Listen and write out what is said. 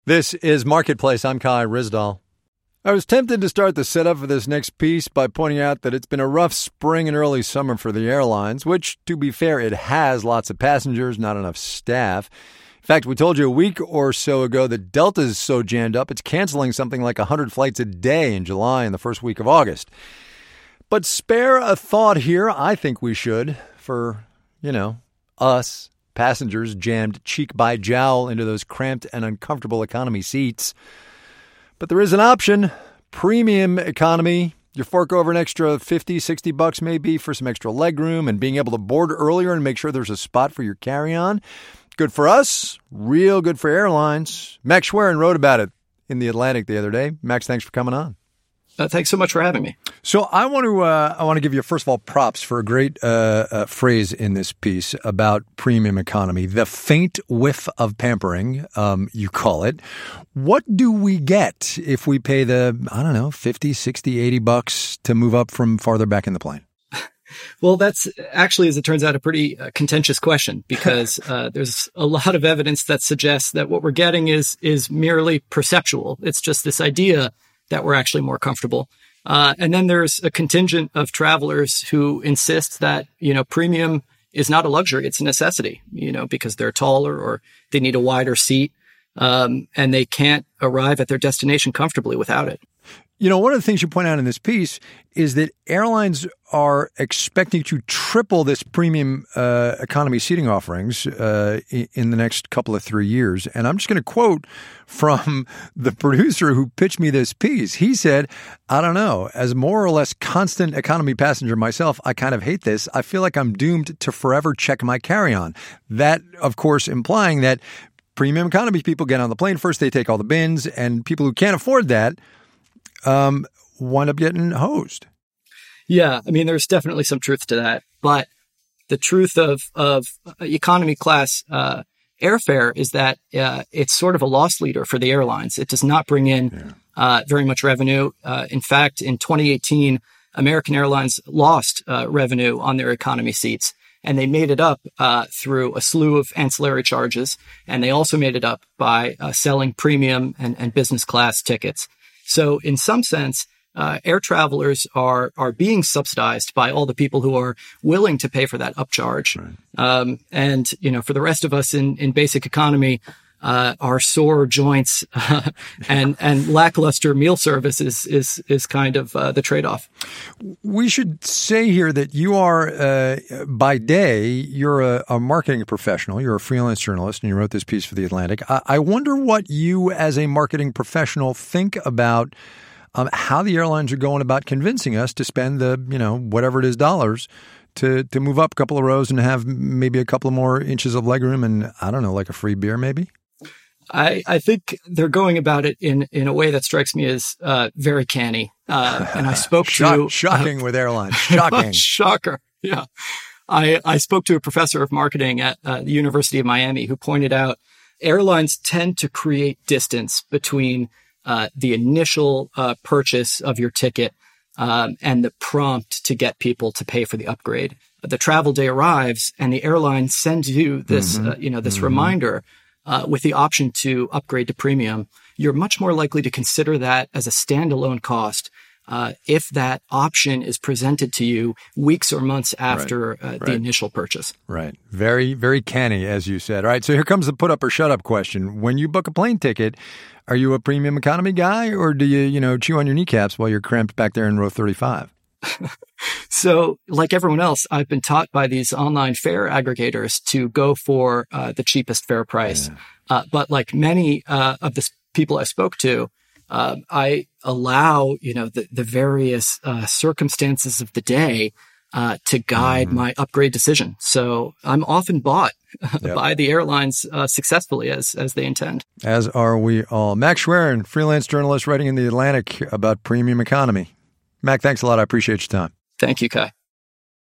This is Marketplace. I'm Kai Ryssdal. I was tempted to start the setup for this next piece by pointing out that it's been a rough spring and early summer for the airlines, which, to be fair, it has lots of passengers, not enough staff. In fact, we told you a week or so ago that Delta is so jammed up, it's canceling something like 100 flights a day in July and the first week of August. But spare a thought here, I think we should, for, us. Passengers jammed cheek by jowl into those cramped and uncomfortable economy seats. But there is an option. Premium economy. You fork over an extra $50, $60 maybe for some extra legroom and being able to board earlier and make sure there's a spot for your carry-on. Good for us. Real good for airlines. Max Schwerin wrote about it in The Atlantic the other day. Max, thanks for coming on. Thanks so much for having me. So I want to give you, first of all, props for a great phrase in this piece about premium economy. The faint whiff of pampering, you call it. What do we get if we pay the, $50, $60, $80 to move up from farther back in the plane? Well, that's actually, as it turns out, a pretty contentious question because there's a lot of evidence that suggests that what we're getting is merely perceptual. It's just this idea that we're actually more comfortable. And then there's a contingent of travelers who insist that, premium is not a luxury. It's a necessity, because they're taller or they need a wider seat. And they can't arrive at their destination comfortably without it. One of the things you point out in this piece is that airlines are expecting to triple this premium economy seating offerings in the next couple of 3 years. And I'm just going to quote from the producer who pitched me this piece. He said, I don't know, as more or less constant economy passenger myself, I kind of hate this. I feel like I'm doomed to forever check my carry-on. That, of course, implying that premium economy people get on the plane first, they take all the bins, and people who can't afford that wind up getting hosed. Yeah, there's definitely some truth to that. But the truth of economy class airfare is that it's sort of a loss leader for the airlines. It does not bring in very much revenue. In fact, in 2018, American Airlines lost revenue on their economy seats. And they made it up through a slew of ancillary charges. And they also made it up by selling premium and business class tickets. So in some sense, air travelers are being subsidized by all the people who are willing to pay for that upcharge. Right. And, for the rest of us in basic economy, our sore joints and lackluster meal service is kind of the trade-off. We should say here that you are, by day, you're a marketing professional. You're a freelance journalist, and you wrote this piece for The Atlantic. I wonder what you, as a marketing professional, think about how the airlines are going about convincing us to spend the, whatever it is, dollars to move up a couple of rows and have maybe a couple of more inches of legroom and, I don't know, like a free beer maybe? I think they're going about it in a way that strikes me as very canny. And I spoke to shocking with airlines. Shocking. Shocker. Yeah. I spoke to a professor of marketing at the University of Miami who pointed out airlines tend to create distance between the initial purchase of your ticket and the prompt to get people to pay for the upgrade. The travel day arrives and the airline sends you this reminder with the option to upgrade to premium. You're much more likely to consider that as a standalone cost if that option is presented to you weeks or months after the initial purchase. Right. Very, very canny, as you said. All right. So here comes the put up or shut up question. When you book a plane ticket, are you a premium economy guy or do you, chew on your kneecaps while you're cramped back there in row 35? So like everyone else, I've been taught by these online fare aggregators to go for the cheapest fare price. Yeah. But like many of the people I spoke to, I allow, the various circumstances of the day to guide my upgrade decision. So I'm often bought by the airlines successfully as they intend. As are we all. Max Schwerin, freelance journalist writing in The Atlantic about premium economy. Mac, thanks a lot. I appreciate your time. Thank you, Kai.